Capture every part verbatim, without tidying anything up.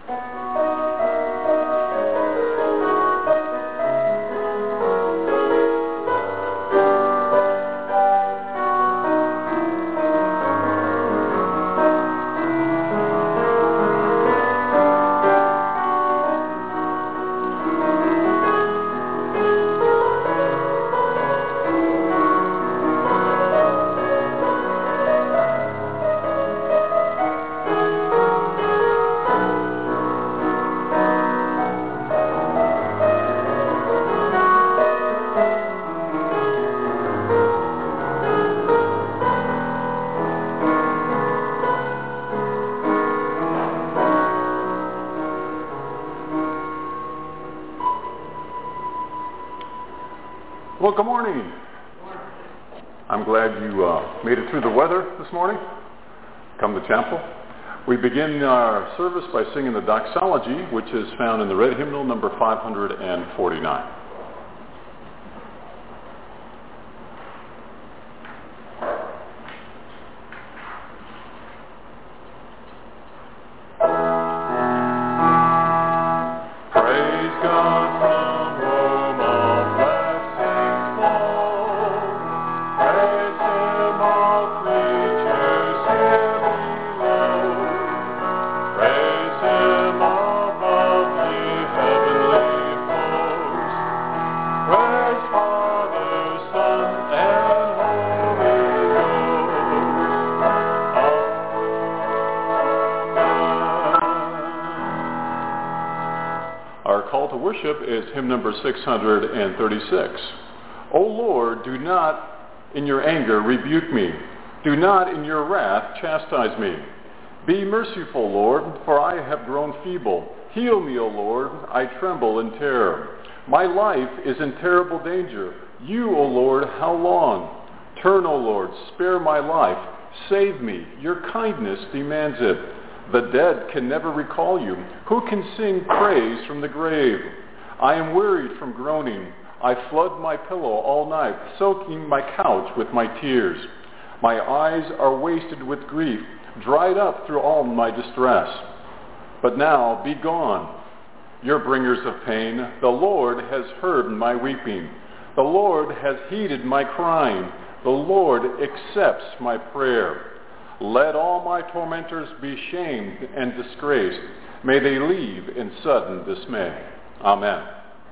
Well, good morning. I'm glad you uh, made it through the weather this morning. Come to chapel. We begin our service by singing the doxology, which is found in the red hymnal number five hundred forty-nine. Is hymn number six hundred thirty-six. O Lord, do not in your anger rebuke me. Do not in your wrath chastise me. Be merciful, Lord, for I have grown feeble. Heal me, O Lord, I tremble in terror. My life is in terrible danger. You, O Lord, how long? Turn, O Lord, spare my life. Save me. Your kindness demands it. The dead can never recall you. Who can sing praise from the grave? I am wearied from groaning. I flood my pillow all night, soaking my couch with my tears. My eyes are wasted with grief, dried up through all my distress. But now be gone, your bringers of pain. The Lord has heard my weeping. The Lord has heeded my crying. The Lord accepts my prayer. Let all my tormentors be shamed and disgraced. May they leave in sudden dismay. Amen.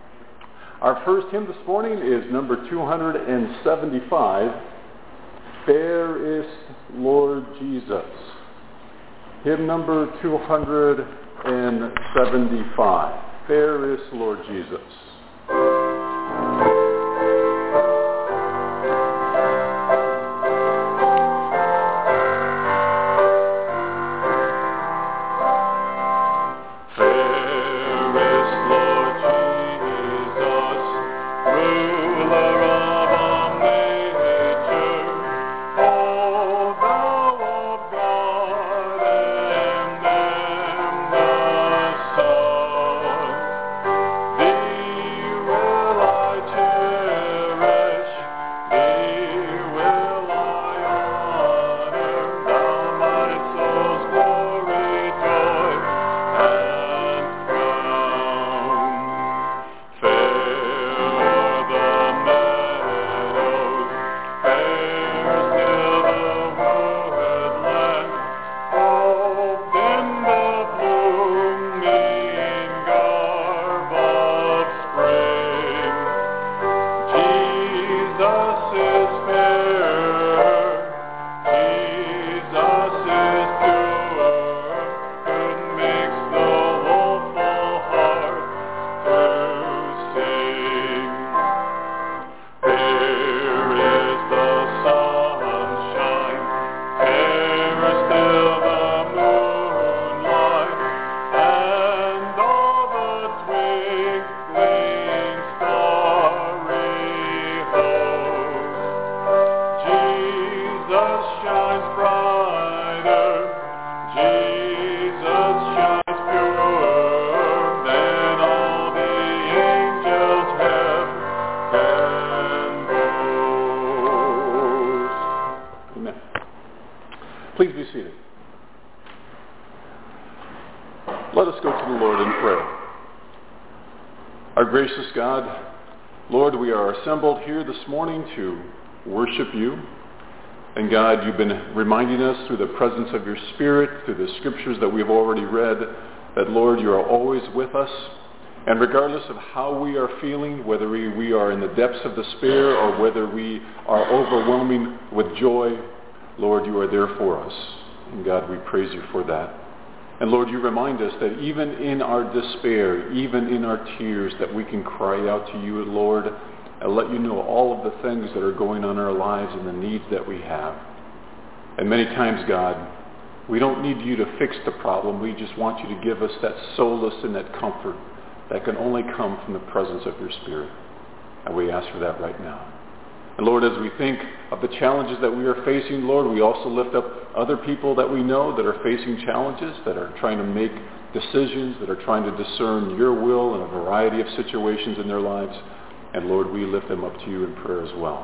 Our first hymn this morning is number two hundred seventy-five, Fairest Lord Jesus. Hymn number two hundred seventy-five, Fairest Lord Jesus. Thee the Lord in prayer. Our gracious God, Lord, we are assembled here this morning to worship you. And God, you've been reminding us through the presence of your Spirit, through the scriptures that we've already read, that, Lord, you are always with us. And regardless of how we are feeling, whether we, we are in the depths of despair or whether we are overwhelming with joy, Lord, you are there for us. And God, we praise you for that. And Lord, you remind us that even in our despair, even in our tears, that we can cry out to you, Lord, and let you know all of the things that are going on in our lives and the needs that we have. And many times, God, we don't need you to fix the problem. We just want you to give us that solace and that comfort that can only come from the presence of your Spirit. And we ask for that right now. And Lord, as we think of the challenges that we are facing, Lord, we also lift up other people that we know that are facing challenges, that are trying to make decisions, that are trying to discern your will in a variety of situations in their lives. And Lord, we lift them up to you in prayer as well.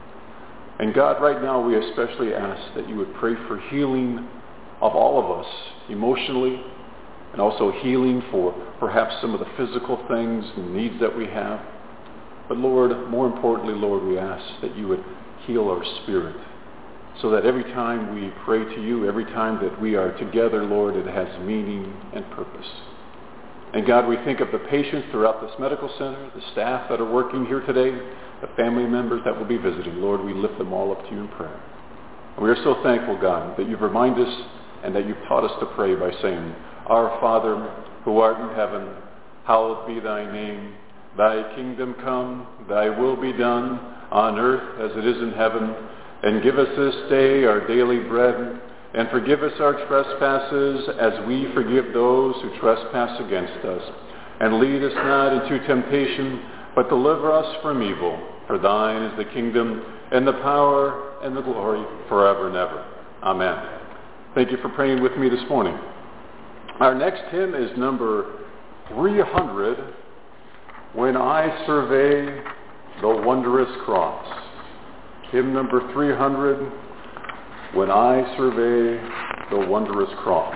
And God, right now we especially ask that you would pray for healing of all of us emotionally, and also healing for perhaps some of the physical things and needs that we have. But Lord, more importantly, Lord, we ask that you would heal our spirit so that every time we pray to you, every time that we are together, Lord, it has meaning and purpose. And God, we think of the patients throughout this medical center, the staff that are working here today, the family members that will be visiting. Lord, we lift them all up to you in prayer. And we are so thankful, God, that you've reminded us and that you've taught us to pray by saying, Our Father, who art in heaven, hallowed be thy name. Thy kingdom come, thy will be done, on earth as it is in heaven. And give us this day our daily bread, and forgive us our trespasses as we forgive those who trespass against us. And lead us not into temptation, but deliver us from evil. For thine is the kingdom, and the power, and the glory, forever and ever. Amen. Thank you for praying with me this morning. Our next hymn is number three hundred, When I Survey the Wondrous Cross. Hymn number three hundred, When I Survey the Wondrous Cross.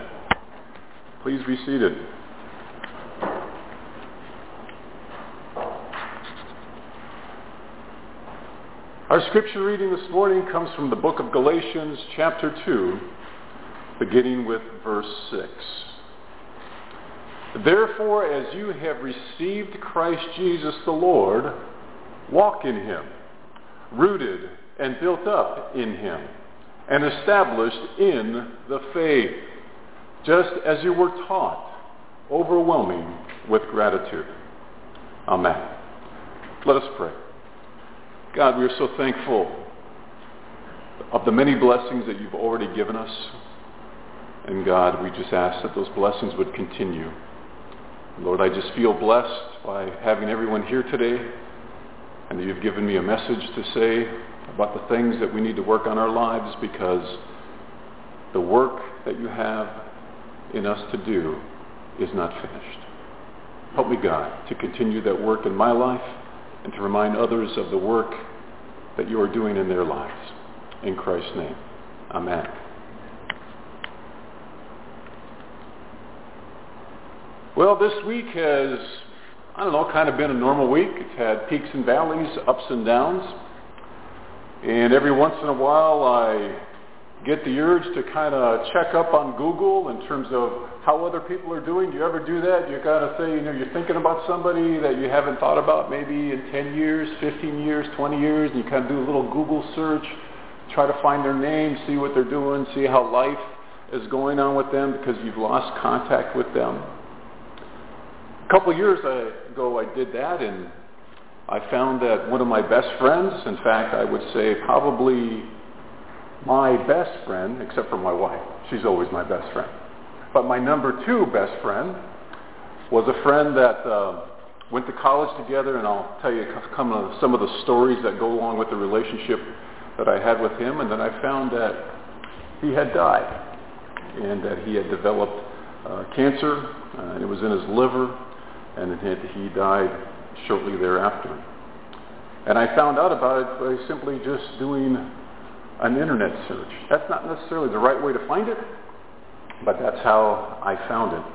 Please be seated. Our scripture reading this morning comes from the book of Galatians, chapter two, beginning with verse six. Therefore, as you have received Christ Jesus the Lord, walk in him, rooted and built up in him, and established in the faith, just as you were taught, overwhelming with gratitude. Amen. Let us pray. God, we are so thankful of the many blessings that you've already given us. And God, we just ask that those blessings would continue. Lord, I just feel blessed by having everyone here today, and that you've given me a message to say about the things that we need to work on our lives, because the work that you have in us to do is not finished. Help me, God, to continue that work in my life and to remind others of the work that you are doing in their lives. In Christ's name, amen. Well, this week has, I don't know, kind of been a normal week. It's had peaks and valleys, ups and downs. And every once in a while I get the urge to kind of check up on Google in terms of how other people are doing. Do you ever do that? You kind of say, you know, you're thinking about somebody that you haven't thought about maybe in ten years, fifteen years, twenty years, and you kind of do a little Google search, try to find their name, see what they're doing, see how life is going on with them because you've lost contact with them. A couple of years ago I did that, and I found that one of my best friends, in fact I would say probably my best friend, except for my wife, she's always my best friend, but my number two best friend was a friend that uh, went to college together, and I'll tell you some of the stories that go along with the relationship that I had with him. And then I found that he had died, and that he had developed uh, cancer, uh, and it was in his liver, and it, he died shortly thereafter. And I found out about it by simply just doing an internet search. That's not necessarily the right way to find it, but that's how I found it.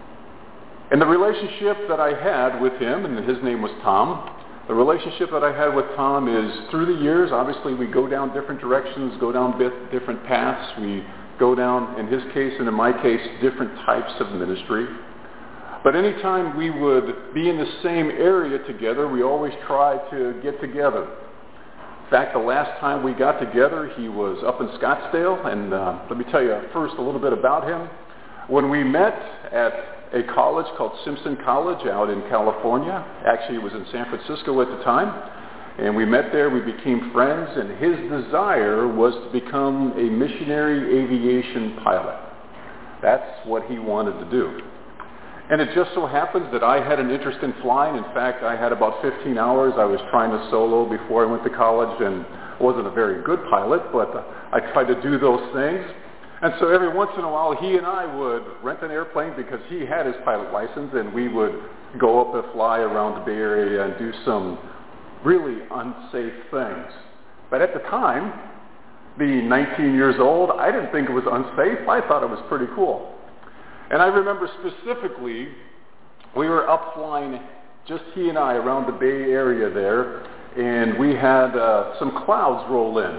And the relationship that I had with him, and his name was Tom, the relationship that I had with Tom is through the years, obviously we go down different directions, go down bit, different paths. We go down, in his case and in my case, different types of ministry. But anytime we would be in the same area together, we always try to get together. In fact, the last time we got together, he was up in Scottsdale, and uh, let me tell you first a little bit about him. When we met at a college called Simpson College out in California, actually it was in San Francisco at the time, and we met there, we became friends, and his desire was to become a missionary aviation pilot. That's what he wanted to do. And it just so happens that I had an interest in flying. In fact, I had about fifteen hours. I was trying to solo before I went to college, and wasn't a very good pilot, but I tried to do those things. And so every once in a while, he and I would rent an airplane because he had his pilot license, and we would go up and fly around the Bay Area and do some really unsafe things. But at the time, being nineteen years old, I didn't think it was unsafe. I thought it was pretty cool. And I remember specifically, we were up flying, just he and I, around the Bay Area there, and we had uh, some clouds roll in.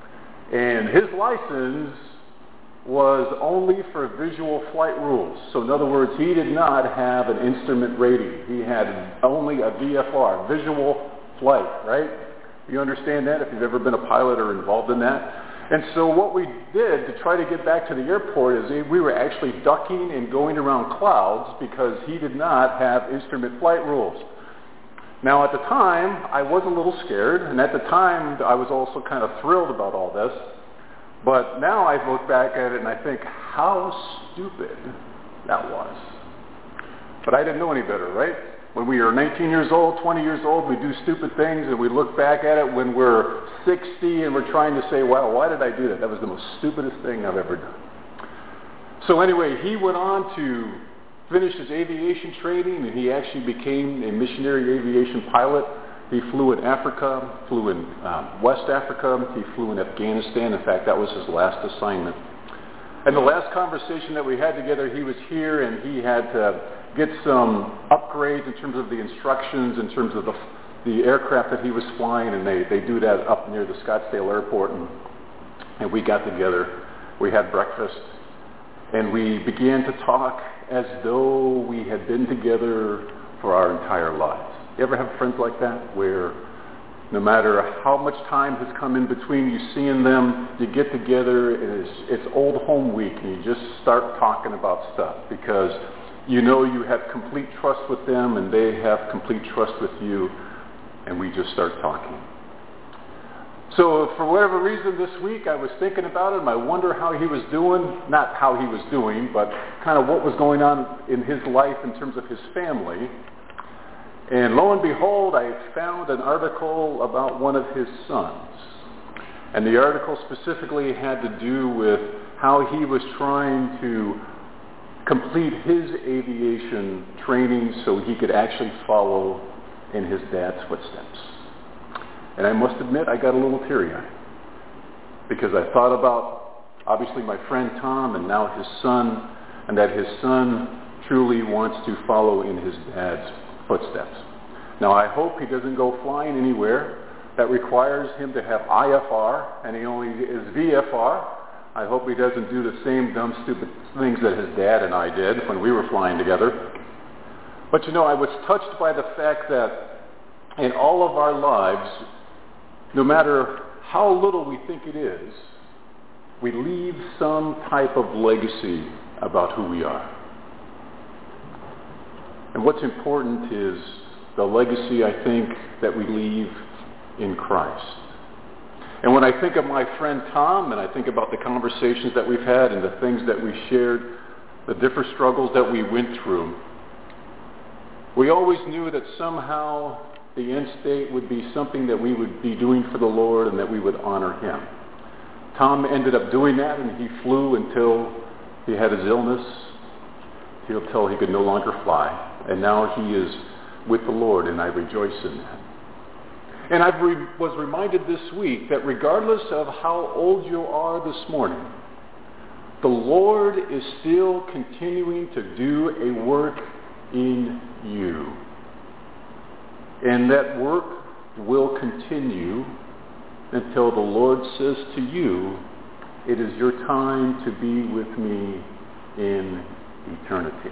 And his license was only for visual flight rules. So in other words, he did not have an instrument rating. He had only a V F R, visual flight, right? You understand that if you've ever been a pilot or involved in that? And so what we did to try to get back to the airport is we were actually ducking and going around clouds because he did not have instrument flight rules. Now at the time, I was a little scared, and at the time I was also kind of thrilled about all this. But now I look back at it and I think how stupid that was. But I didn't know any better, right? When we are nineteen years old, twenty years old, we do stupid things, and we look back at it when we're sixty and we're trying to say, wow, why did I do that? That was the most stupidest thing I've ever done. So anyway, he went on to finish his aviation training, and he actually became a missionary aviation pilot. He flew in Africa, flew in um, West Africa, he flew in Afghanistan. In fact, that was his last assignment. And the last conversation that we had together, he was here, and he had to get some upgrades in terms of the instructions, in terms of the, the aircraft that he was flying, and they, they do that up near the Scottsdale airport, and, and we got together. We had breakfast, and we began to talk as though we had been together for our entire lives. You ever have friends like that, where no matter how much time has come in between you seeing them, you get together and it's, it's old home week and you just start talking about stuff because you know you have complete trust with them and they have complete trust with you, and we just start talking. So for whatever reason this week I was thinking about him. I wonder how he was doing, not how he was doing, but kind of what was going on in his life in terms of his family. And lo and behold, I found an article about one of his sons. And the article specifically had to do with how he was trying to complete his aviation training so he could actually follow in his dad's footsteps. And I must admit, I got a little teary-eyed because I thought about, obviously, my friend Tom and now his son, and that his son truly wants to follow in his dad's footsteps. Now, I hope he doesn't go flying anywhere that requires him to have I F R, and he only is V F R. I hope he doesn't do the same dumb, stupid things that his dad and I did when we were flying together. But you know, I was touched by the fact that in all of our lives, no matter how little we think it is, we leave some type of legacy about who we are. And what's important is the legacy, I think, that we leave in Christ. And when I think of my friend Tom, and I think about the conversations that we've had and the things that we shared, the different struggles that we went through, we always knew that somehow the end state would be something that we would be doing for the Lord and that we would honor him. Tom ended up doing that, and he flew until he had his illness, until he could no longer fly. And now he is with the Lord, and I rejoice in that. And I re- was reminded this week that regardless of how old you are this morning, the Lord is still continuing to do a work in you. And that work will continue until the Lord says to you, it is your time to be with me in eternity.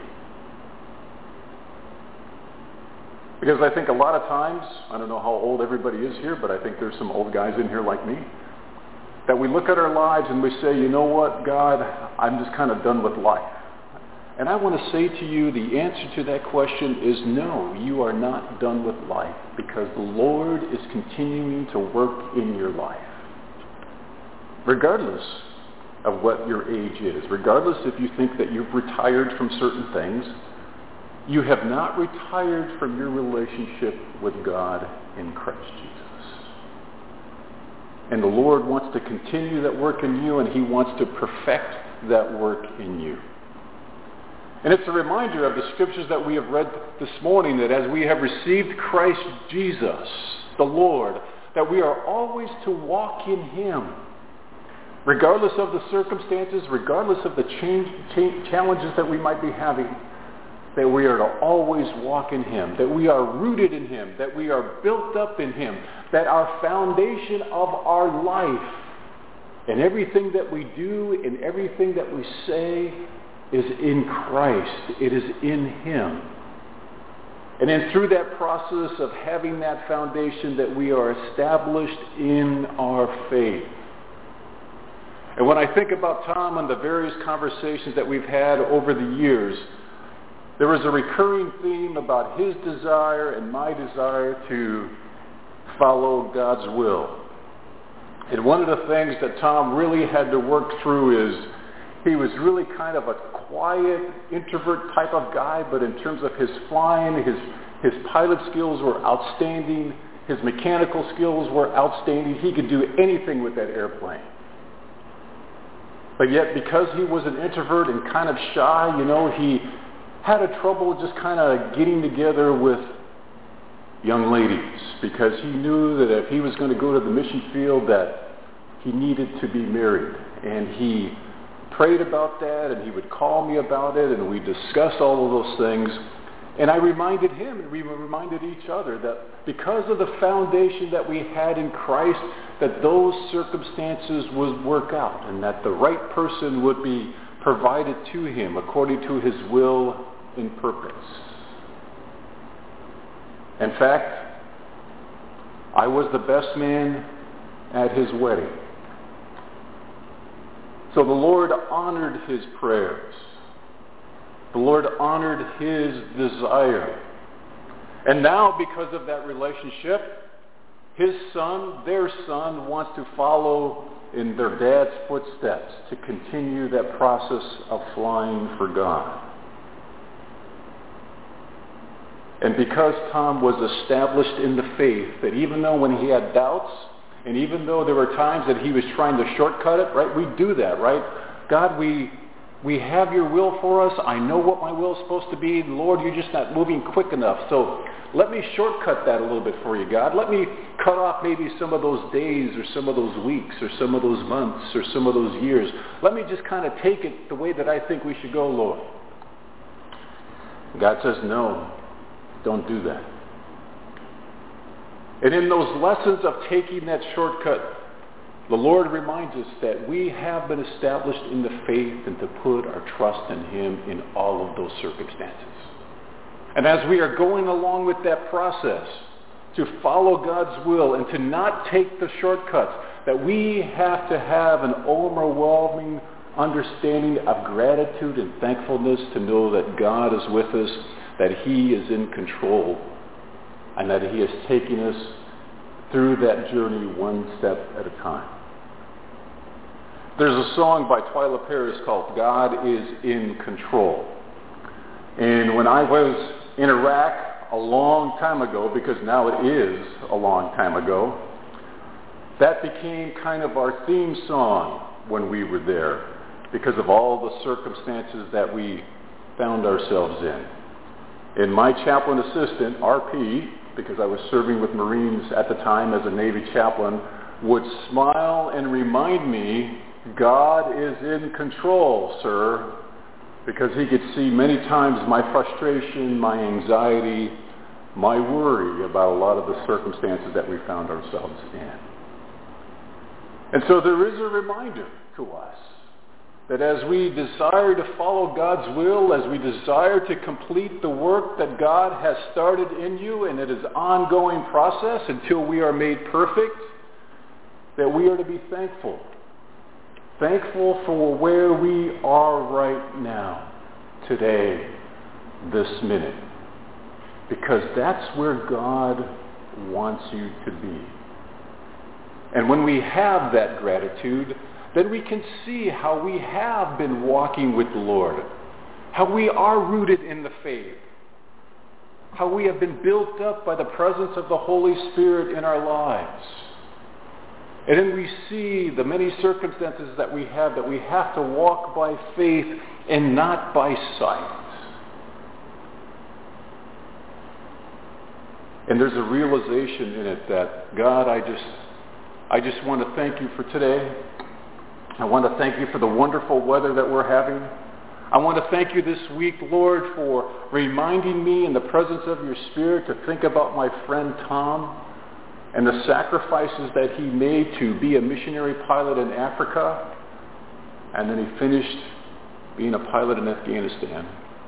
Because I think a lot of times, I don't know how old everybody is here, but I think there's some old guys in here like me, that we look at our lives and we say, you know what, God, I'm just kind of done with life. And I want to say to you, the answer to that question is no, you are not done with life, because the Lord is continuing to work in your life. Regardless of what your age is, regardless if you think that you've retired from certain things, you have not retired from your relationship with God in Christ Jesus. And the Lord wants to continue that work in you, and he wants to perfect that work in you. And it's a reminder of the scriptures that we have read this morning, that as we have received Christ Jesus, the Lord, that we are always to walk in him. Regardless of the circumstances, regardless of the change, change, challenges that we might be having, that we are to always walk in him, that we are rooted in him, that we are built up in him, that our foundation of our life and everything that we do and everything that we say is in Christ. It is in him. And then through that process of having that foundation, that we are established in our faith. And when I think about Tom and the various conversations that we've had over the years, there was a recurring theme about his desire and my desire to follow God's will. And one of the things that Tom really had to work through is he was really kind of a quiet, introvert type of guy, but in terms of his flying, his, his pilot skills were outstanding. His mechanical skills were outstanding. He could do anything with that airplane. But yet, because he was an introvert and kind of shy, you know, he had a trouble just kind of getting together with young ladies, because he knew that if he was going to go to the mission field, that he needed to be married. And he prayed about that, and he would call me about it, and we discussed all of those things. And I reminded him, and we reminded each other, that because of the foundation that we had in Christ, that those circumstances would work out, and that the right person would be provided to him according to his will and purpose. In fact, I was the best man at his wedding. So the Lord honored his prayers. The Lord honored his desire. And now, because of that relationship, his son, their son, wants to follow in their dad's footsteps to continue that process of flying for God. And because Tom was established in the faith, that even though when he had doubts, and even though there were times that he was trying to shortcut it, right? We do that, right? God, we we have your will for us. I know what my will is supposed to be. Lord, you're just not moving quick enough. So let me shortcut that a little bit for you, God. Let me cut off maybe some of those days or some of those weeks or some of those months or some of those years. Let me just kind of take it the way that I think we should go, Lord. God says, no, don't do that. And in those lessons of taking that shortcut, the Lord reminds us that we have been established in the faith and to put our trust in him in all of those circumstances. And as we are going along with that process, to follow God's will and to not take the shortcuts, that we have to have an overwhelming understanding of gratitude and thankfulness to know that God is with us, that he is in control, and that he is taking us through that journey one step at a time. There's a song by Twyla Paris called God is in Control. And when I was in Iraq a long time ago, because now it is a long time ago, that became kind of our theme song when we were there because of all the circumstances that we found ourselves in. And my chaplain assistant, R P, because I was serving with Marines at the time as a Navy chaplain, would smile and remind me, God is in control, sir, because he could see many times my frustration, my anxiety, my worry about a lot of the circumstances that we found ourselves in. And so there is a reminder to us that as we desire to follow God's will, as we desire to complete the work that God has started in you, and it is an ongoing process until we are made perfect, that we are to be thankful. Thankful for where we are right now, today, this minute. Because that's where God wants you to be. And when we have that gratitude, then we can see how we have been walking with the Lord, how we are rooted in the faith, how we have been built up by the presence of the Holy Spirit in our lives. And then we see the many circumstances that we have, that we have to walk by faith and not by sight. And there's a realization in it that, God, I just, I just want to thank you for today. I want to thank you for the wonderful weather that we're having. I want to thank you this week, Lord, for reminding me in the presence of your Spirit to think about my friend Tom and the sacrifices that he made to be a missionary pilot in Africa, and then he finished being a pilot in Afghanistan.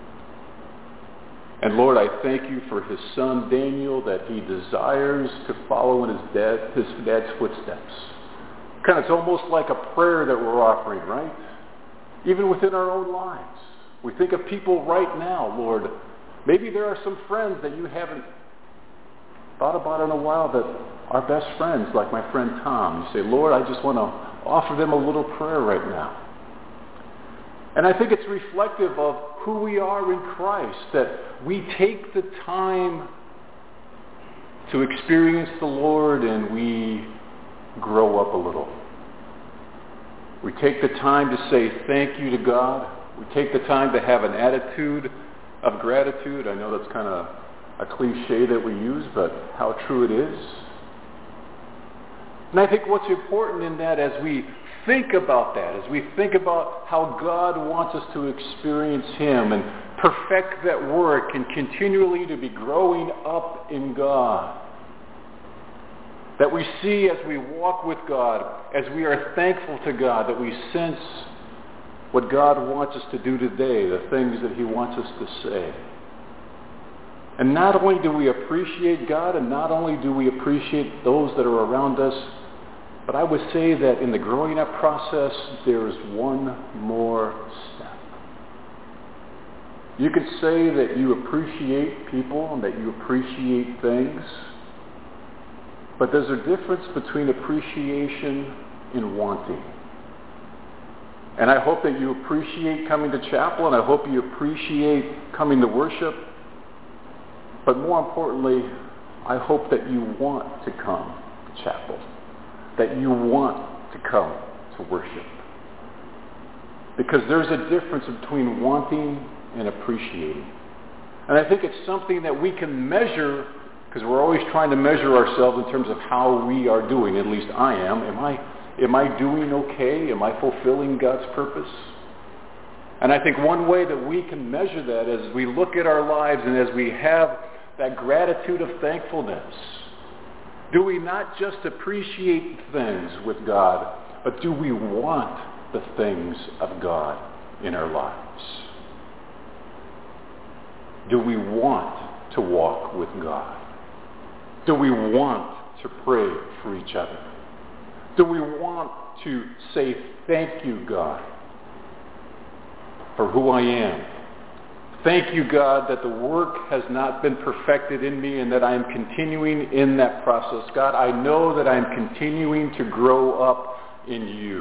And Lord, I thank you for his son Daniel, that he desires to follow in his dad, his dad's footsteps. Kind of, it's almost like a prayer that we're offering, right? Even within our own lives. We think of people right now, Lord. Maybe there are some friends that you haven't thought about in a while that are best friends, like my friend Tom. You say, Lord, I just want to offer them a little prayer right now. And I think it's reflective of who we are in Christ, that we take the time to experience the Lord and we grow up a little. We take the time to say thank you to God. We take the time to have an attitude of gratitude. I know that's kind of a cliche that we use, but how true it is. And I think what's important in that, as we think about that, as we think about how God wants us to experience him and perfect that work and continually to be growing up in God, that we see as we walk with God, as we are thankful to God, that we sense what God wants us to do today, the things that he wants us to say. And not only do we appreciate God, and not only do we appreciate those that are around us, but I would say that in the growing up process, there is one more step. You could say that you appreciate people and that you appreciate things, but there's a difference between appreciation and wanting. And I hope that you appreciate coming to chapel, and I hope you appreciate coming to worship. But more importantly, I hope that you want to come to chapel, that you want to come to worship. Because there's a difference between wanting and appreciating. And I think it's something that we can measure, because we're always trying to measure ourselves in terms of how we are doing. At least I am. Am I, am I doing okay? Am I fulfilling God's purpose? And I think one way that we can measure that is we look at our lives and as we have that gratitude of thankfulness. Do we not just appreciate things with God, but do we want the things of God in our lives? Do we want to walk with God? Do we want to pray for each other? Do we want to say, thank you, God, for who I am? Thank you, God, that the work has not been perfected in me and that I am continuing in that process. God, I know that I am continuing to grow up in you.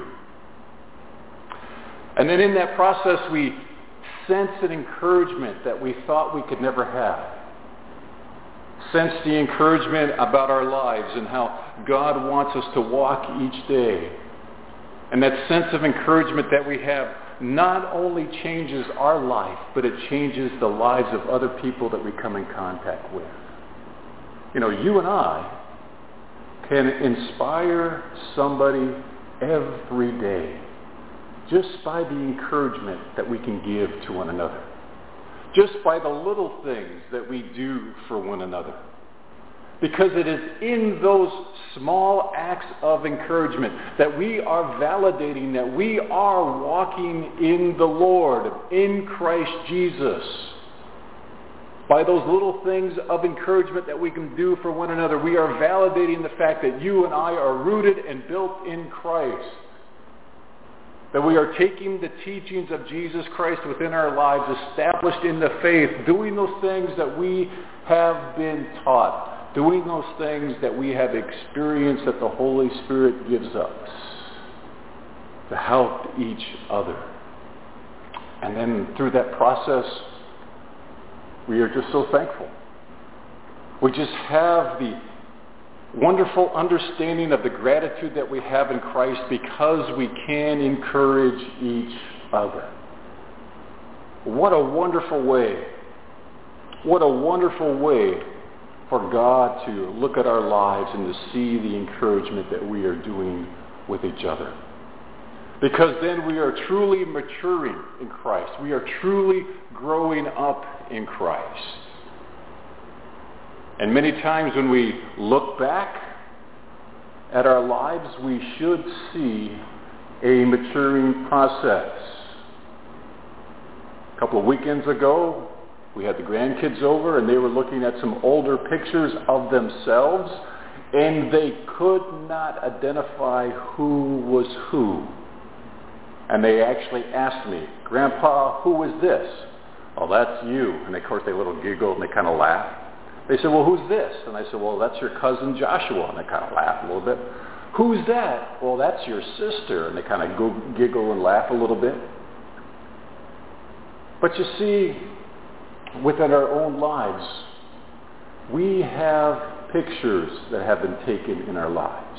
And then in that process, we sense an encouragement that we thought we could never have. Sense the encouragement about our lives and how God wants us to walk each day. And that sense of encouragement that we have not only changes our life, but it changes the lives of other people that we come in contact with. You know, you and I can inspire somebody every day just by the encouragement that we can give to one another. Just by the little things that we do for one another. Because it is in those small acts of encouragement that we are validating that we are walking in the Lord, in Christ Jesus. By those little things of encouragement that we can do for one another, we are validating the fact that you and I are rooted and built in Christ. That we are taking the teachings of Jesus Christ within our lives, established in the faith, doing those things that we have been taught, doing those things that we have experienced that the Holy Spirit gives us to help each other. And then through that process, we are just so thankful. We just have the wonderful understanding of the gratitude that we have in Christ because we can encourage each other. What a wonderful way. What a wonderful way for God to look at our lives and to see the encouragement that we are doing with each other. Because then we are truly maturing in Christ. We are truly growing up in Christ. And many times when we look back at our lives, we should see a maturing process. A couple of weekends ago, we had the grandkids over and they were looking at some older pictures of themselves and they could not identify who was who. And they actually asked me, Grandpa, who is this? Oh, that's you. And of course they little giggled and they kind of laughed. They said, well, who's this? And I said, well, that's your cousin Joshua. And they kind of laughed a little bit. Who's that? Well, that's your sister. And they kind of go, giggle and laugh a little bit. But you see, within our own lives, we have pictures that have been taken in our lives.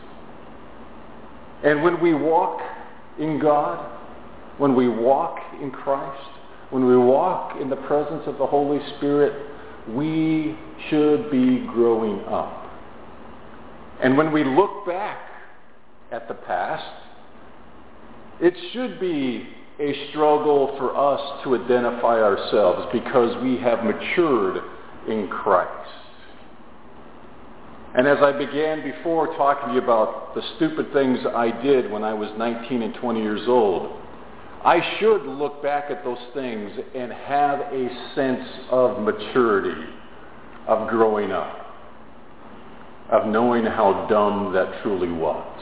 And when we walk in God, when we walk in Christ, when we walk in the presence of the Holy Spirit, we should be growing up. And when we look back at the past, It should be a struggle for us to identify ourselves because we have matured in Christ. And as I began before talking to you about the stupid things I did when I was nineteen and twenty years old, I should look back at those things and have a sense of maturity, of growing up, of knowing how dumb that truly was.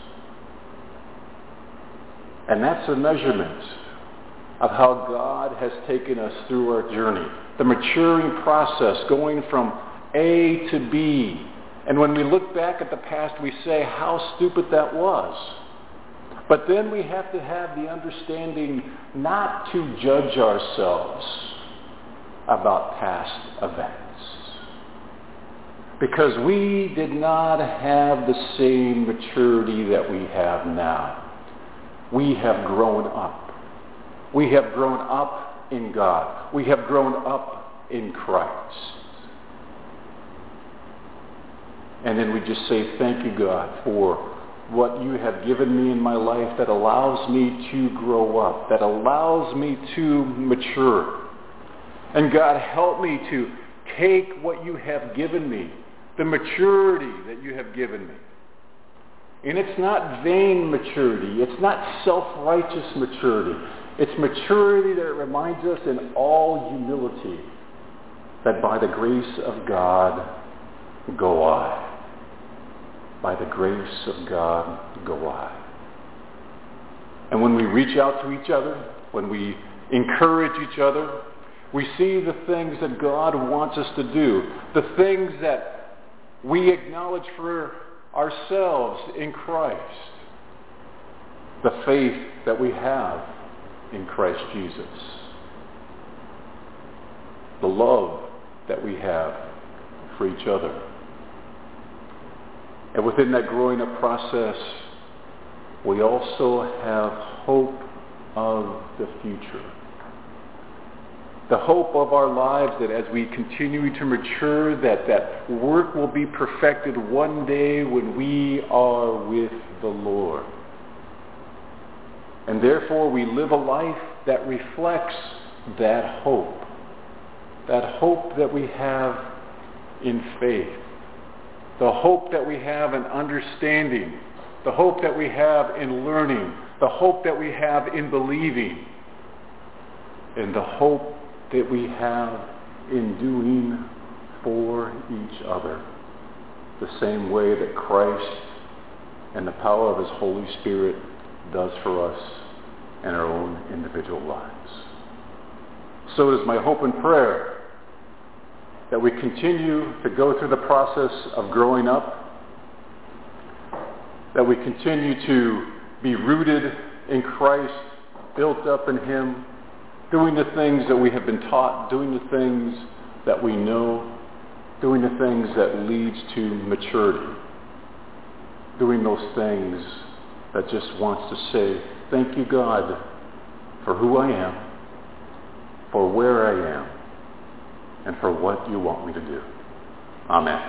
And that's a measurement of how God has taken us through our journey. The maturing process, going from A to B. And when we look back at the past, we say how stupid that was. But then we have to have the understanding not to judge ourselves about past events. Because we did not have the same maturity that we have now. We have grown up. We have grown up in God. We have grown up in Christ. And then we just say, thank you, God, for what you have given me in my life that allows me to grow up, that allows me to mature. And God, help me to take what you have given me, the maturity that you have given me. And it's not vain maturity. It's not self-righteous maturity. It's maturity that reminds us in all humility that by the grace of God go I. By the grace of God go I. And when we reach out to each other, when we encourage each other, we see the things that God wants us to do, the things that we acknowledge for ourselves in Christ, the faith that we have in Christ Jesus, the love that we have for each other. And within that growing up process, we also have hope of the future. The hope of our lives that as we continue to mature, that that work will be perfected one day when we are with the Lord. And therefore we live a life that reflects that hope. That hope that we have in faith. The hope that we have in understanding. The hope that we have in learning. The hope that we have in believing. And the hope that we have in doing for each other the same way that Christ and the power of his Holy Spirit does for us in our own individual lives. So it is my hope and prayer that we continue to go through the process of growing up, that we continue to be rooted in Christ, built up in him, doing the things that we have been taught, doing the things that we know, doing the things that leads to maturity, doing those things that just wants to say, thank you, God, for who I am, for where I am, and for what you want me to do. Amen.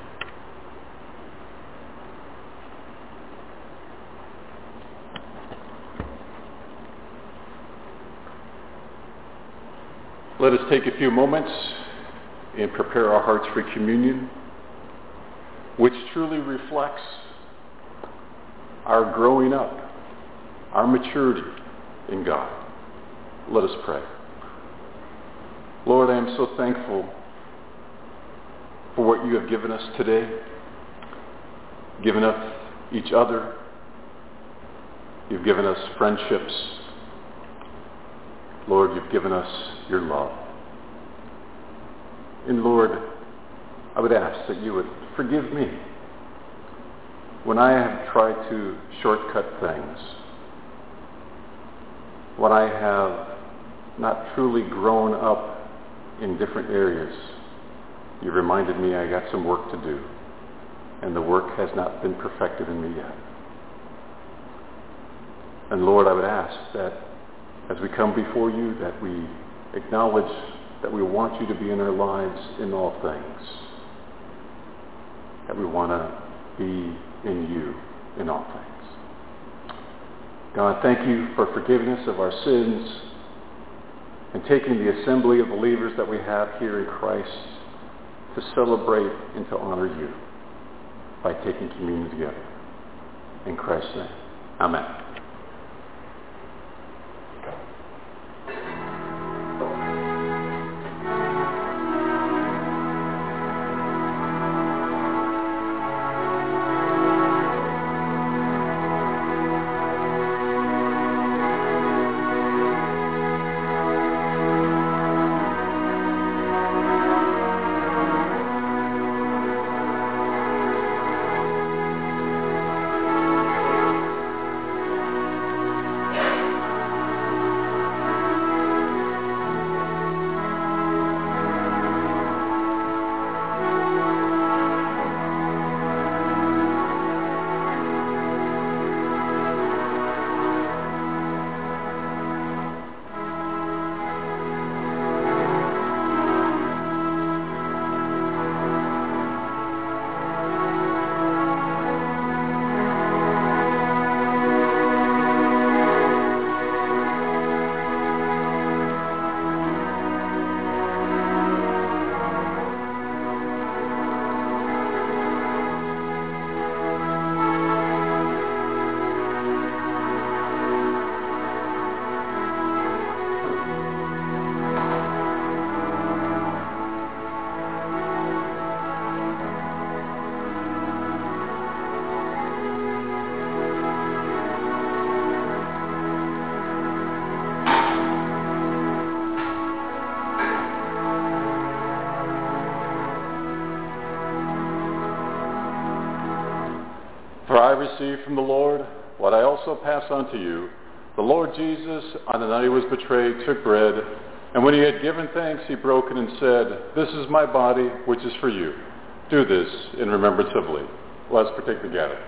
Let us take a few moments and prepare our hearts for communion, which truly reflects our growing up, our maturity in God. Let us pray. Lord, I am so thankful for what you have given us today, given us each other. You've given us friendships. Lord, you've given us your love. And Lord, I would ask that you would forgive me when I have tried to shortcut things, when I have not truly grown up in different areas. You reminded me I got some work to do, and the work has not been perfected in me yet. And Lord, I would ask that as we come before you, that we acknowledge that we want you to be in our lives in all things, that we want to be in you in all things. God, thank you for forgiving us of our sins and taking the assembly of believers that we have here in Christ to celebrate and to honor you by taking communion together. In Christ's name, amen. For I received from the Lord what I also pass on to you. The Lord Jesus, on the night he was betrayed, took bread, and when he had given thanks, he broke it and said, "This is my body, which is for you. Do this in remembrance of me." Let us partake together.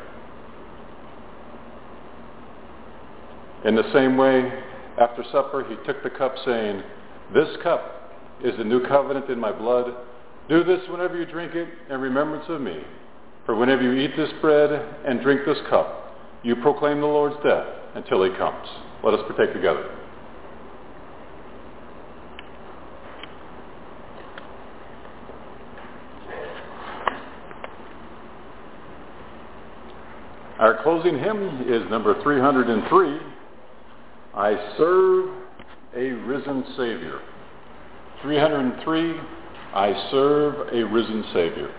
In the same way, after supper, he took the cup, saying, "This cup is the new covenant in my blood. Do this whenever you drink it in remembrance of me. For whenever you eat this bread and drink this cup, you proclaim the Lord's death until he comes." Let us partake together. Our closing hymn is number three hundred three, "I Serve a Risen Savior." three hundred three, "I Serve a Risen Savior."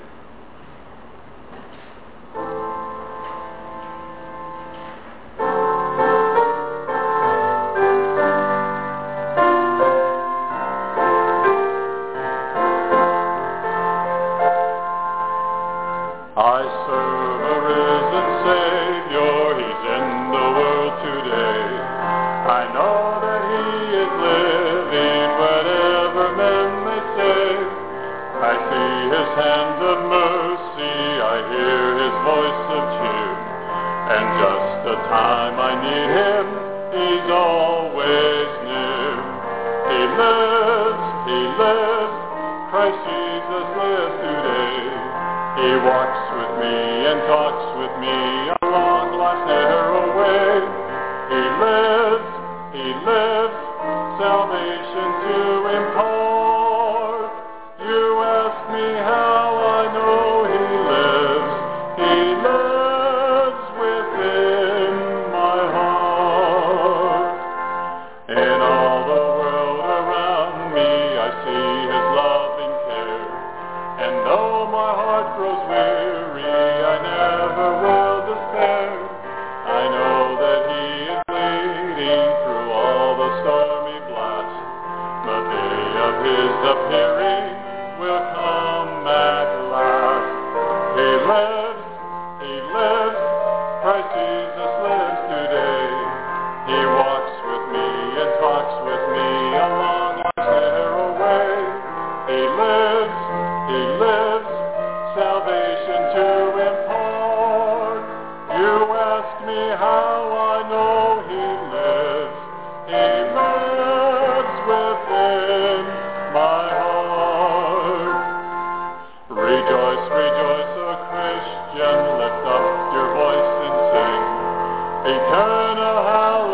Eternal hallelujah.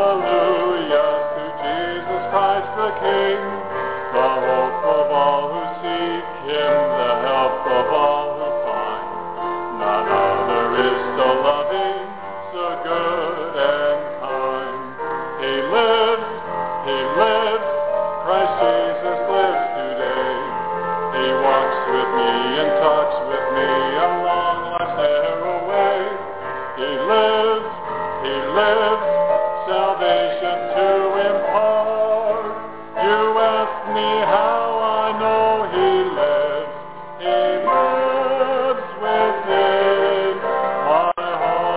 King, the hope of all who seek him, the help of all who find. None other is so loving, so good and kind. He lives, he lives, Christ Jesus lives today. He walks with me and talks with me along life's narrow way. He lives, he lives, salvation to impart. You ask me how I know he lives. He lives within my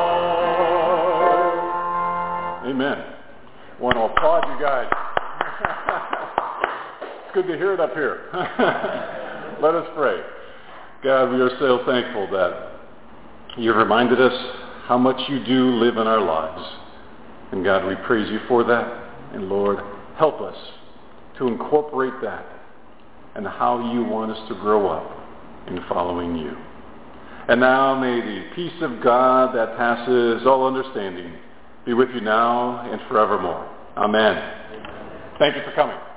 heart. Amen. I want to applaud you guys. It's good to hear it up here. Let us pray. God, we are so thankful that you've reminded us how much you do live in our lives. And God, we praise you for that. And Lord, help us to incorporate that and how you want us to grow up in following you. And now may the peace of God that passes all understanding be with you now and forevermore. Amen. Thank you for coming.